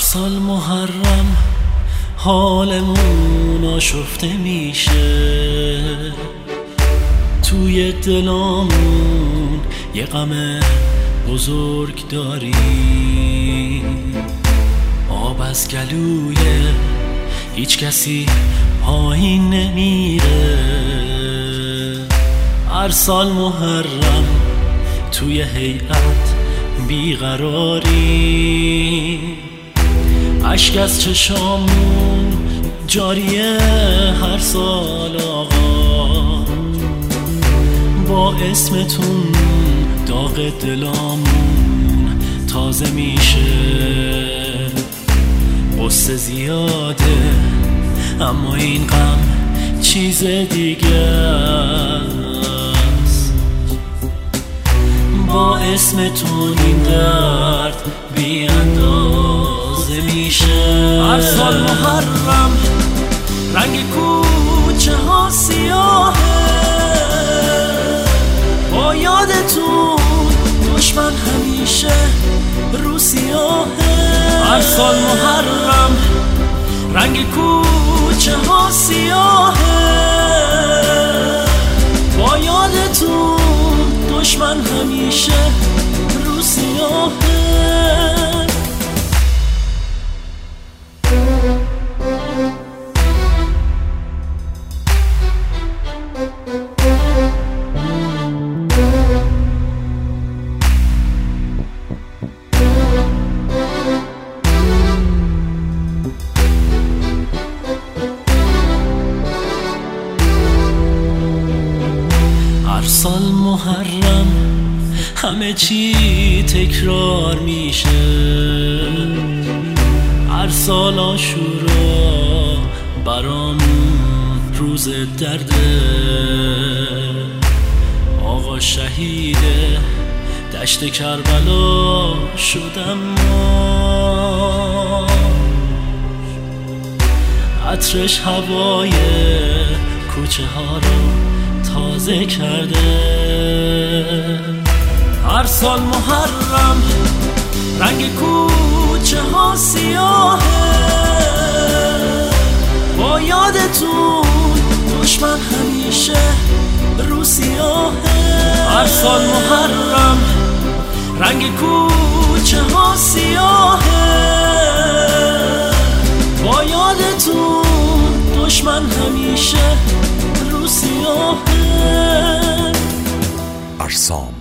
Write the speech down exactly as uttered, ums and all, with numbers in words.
سال محرم حالمون آشفته میشه، توی دلامون یه غم بزرگ داریم. آب از گلوی هیچ کسی پایین نمیره. هر سال محرم توی هیئت بیقراری، اشک از چشامون جاریه هر سال آقا. با اسمتون داغ دلامون تازه میشه. قصه زیاده اما این غم چیز دیگه است. با اسمتون این درد بی اندازه میشه. هر سال محرم رنگ کوچه ها سیاهه، با یادتون دشمن همیشه رو سیاهه. هر سال محرم رنگ کوچه ها سیاهه، با یادتون دشمن همیشه رو سیاهه. هر سال محرم همه چی تکرار میشه. هر سال عاشورا برامون روز درده. آقا شهیده دشت کربلا شدم ما، عطرش هوای کوچه ها رو تازه کرده. هر سال محرم رنگ کوچه ها سیاهه، با یادتون دشمن همیشه رو سیاهه. هر سال محرم رنگ کوچه ها سیاهه، با یادتون دشمن همیشه رو سیاهه. ارسام